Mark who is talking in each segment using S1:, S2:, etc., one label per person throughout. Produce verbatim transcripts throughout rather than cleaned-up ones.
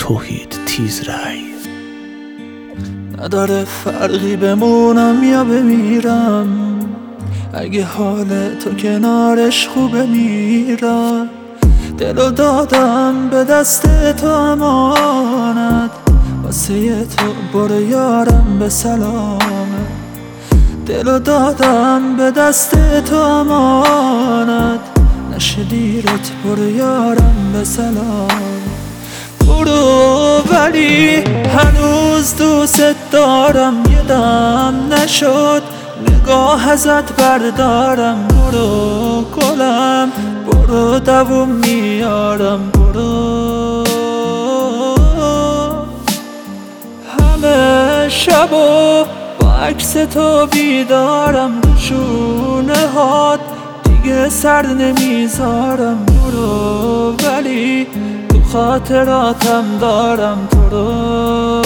S1: توحید تیزرعی.
S2: نداره فرقی بمونم یا بمیرم، اگه حال تو کنارش خوبه میرم. دلو دادم به دست تو امانت، واسه تو برو یارم به سلامت. دلو دادم به دست تو امانت، نشه دیرت برو یارم به سلامت. برو ولی هنوز دوست دارم، یه دم نشد نگاه ازت بردارم. برو گلم برو دووم میارم. برو همه شبو با عکس تو بیدارم، شونه هات دیگه سر نمیذارم. برو ولی تو خاطراتم دارم تو رو.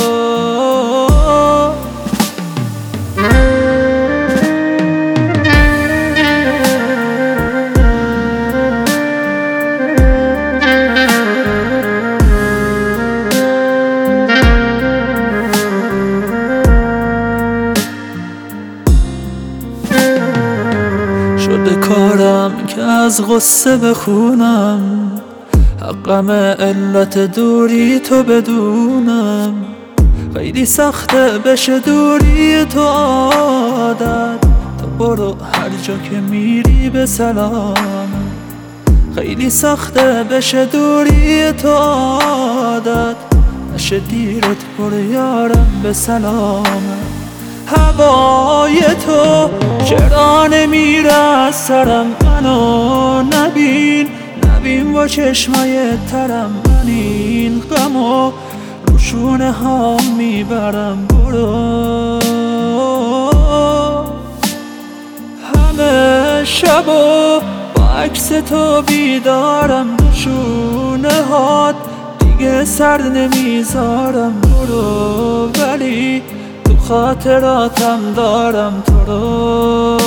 S2: شده کارم که از غصه بخونم، حقم علت دوری تو بدونم. خیلی سخته بشه دوری تو عادت، تو برو هر جا که میری به سلام. خیلی سخته بشه دوری تو عادت، نشه دیرت برو یارم به سلام. هوای تو چرا نمیره از سرم، منو نبین نبین با چشمای ترم. من این غمو رو شونه ها میبرم. برو همه شبو با عکس تو بیدارم، شونه هات دیگه سر نمیذارم. برو ولی تو خاطراتم دارم تو رو.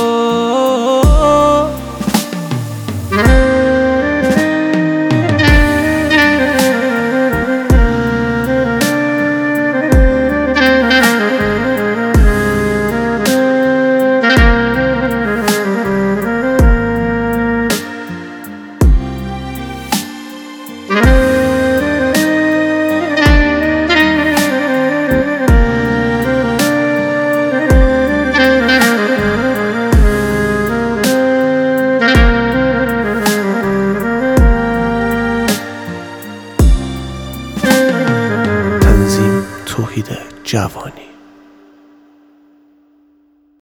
S1: توحید جوانی.